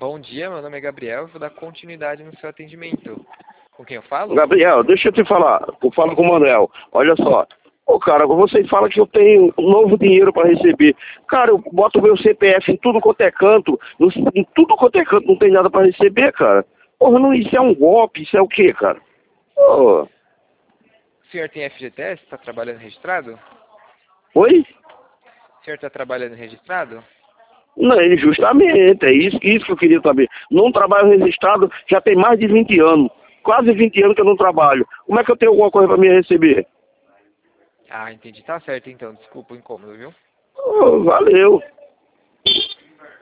Bom dia, meu nome é Gabriel, vou dar continuidade no seu atendimento. Com quem eu falo? Gabriel, deixa eu te falar. Eu falo com o Manuel. Olha só. Ô, cara, você fala que eu tenho um novo dinheiro para receber. Cara, eu boto meu CPF em tudo quanto é canto. Em tudo quanto é canto não tem nada para receber, cara. Porra, não, isso é um golpe, isso é o quê, cara? Ô, O senhor tem FGTS? Está trabalhando registrado? oi? O senhor está trabalhando registrado? Não, justamente, é isso que eu queria saber. Não trabalho registrado já tem mais de 20 anos. Quase 20 anos que eu não trabalho. Como é que eu tenho alguma coisa para me receber? Ah, entendi. Tá certo então. Desculpa o incômodo, viu? Ô, valeu.